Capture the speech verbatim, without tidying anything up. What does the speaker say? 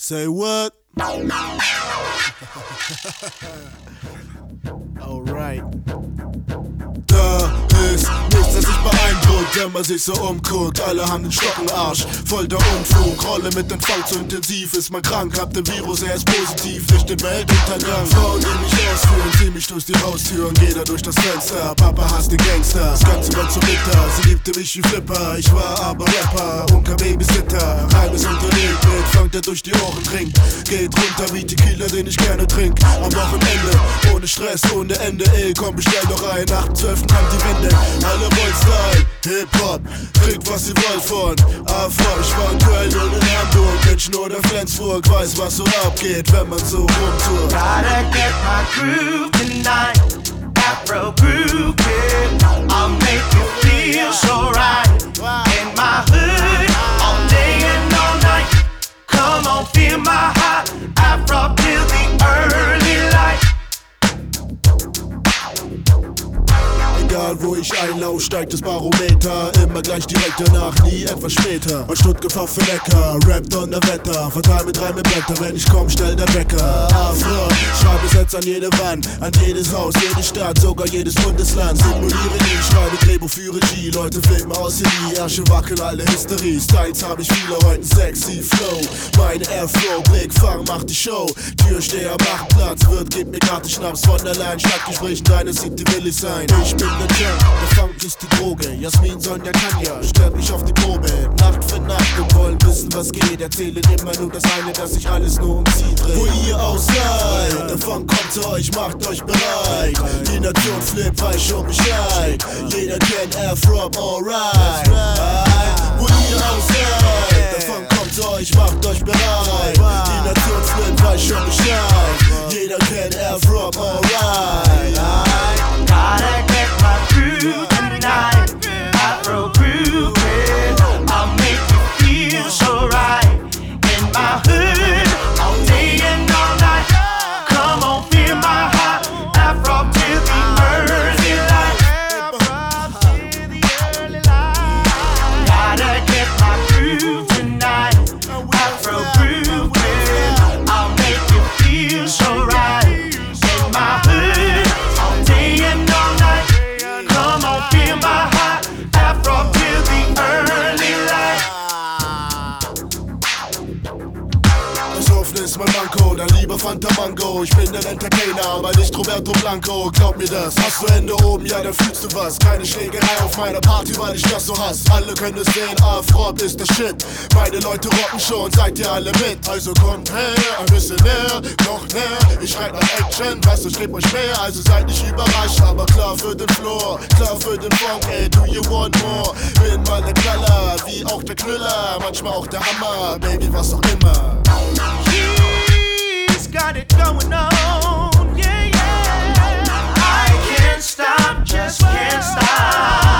Say what? Alright. Da ist nichts, das sich beeindruckt, wenn man sich so umguckt. Alle haben den Stock im Arsch, voll der Unfug. Rolle mit dem Fall zu intensiv, ist man krank, hab den Virus, er ist positiv. Nicht den Weltuntergang. Frauen, die mich ausführen, zieh mich durch die Haustüren, geh da durch das Fenster. Papa hasst den Gangster, das Ganze war zum Mittag. Sie liebte mich wie Flipper, ich war aber Rapper und kein Babysitter. Reines Unternehmen mit, fangt er durch die Ohren, trinkt. Geht runter wie Tequila, den ich gerne trink. Am Wochenende, ohne Stress, ohne Ende, ey, komm, bestell doch ein. Nach zwölf kommt die Wende, alle wollen Style, Hip-Hop, kriegt was sie wollt von Afro. Ich war in Köln und in Hamburg, München oder Flensburg, weiß was so abgeht, wenn man so rumtourt. Gotta get my groove tonight, Afro groove, kid. I'll make you feel so right, in my hood, all day and all night. Come on, feel my hot, Afro till the early light. Egal wo ich einlauf, steigt das Barometer. Immer gleich direkt danach, nie etwas später. Mein Stuttgart für lecker, Rap Donnerwetter. Verteil mit drei mit Blätter, wenn ich komm, stell der Wecker. Afro, schreibe Sätze an jede Wand, an jedes Haus, jede Stadt, sogar jedes Bundesland. Simuliere nie, schreibe Drehbuch für Regie. Leute filmen aus hier nie, Ärsche wackeln, alle Hysterie. Styles hab ich viele, heute sexy Flow. Mein Afro, Blick, Fang, macht die Show. Türsteher, macht Platz, wird, gib mir Karte Schnaps von der Line. Stadtgesprächen, deine sieht die willig sein. Ich bin der Junk, der Funk ist die Droge. Jasmin, Sonja, Kanja, stell mich auf die Probe. Nacht für Nacht und wollen wissen, was geht. Erzählen immer nur das eine, dass sich alles nur um sie dreht. Wo ihr auch seid, der Funk kommt zu euch, macht euch bereit. Die Nation flippt, weiß schon Bescheid. Jeder kennt Afro, alright. Wo ihr auch seid, der Funk kommt zu euch, macht euch bereit. Die Nation flippt, weiß schon Bescheid. Jeder kennt Afro, alright. Gotta get my groove tonight, Afro groove, yeah. I'll make you feel so right, in my hood, all day and all night. Come on, feel my heart, Afro till the early light. Gotta get my groove tonight, Afro groove, yeah. I'll make you feel so right, in my hood, all day and all night. Come on, feel my heart, Afro till the early light. Das Hoffen ist mein Manko, dann lieber Fanta Mango. Ich bin der Entertainer, aber nicht Roberto Blanco. Glaub mir das, hast du Hände oben, ja dann fühlst du was. Keine Schlägerei auf meiner Party, weil ich das so hasse. Alle können es sehen, Afro ist der Shit. Meine Leute rocken schon, seid ihr alle mit. Also kommt her, ein bisschen näher, noch näher. Ich schreib nach Action, weißt du, ich geb euch mehr. Also seid nicht überrascht, aber klar für den Floor, klar für den Funk, ey, do you want more? Bin mal der Knaller, wie auch der Knüller. Manchmal auch der Hammer, Baby, was auch immer. He's got it going on, yeah, yeah. I can't stop, just can't stop.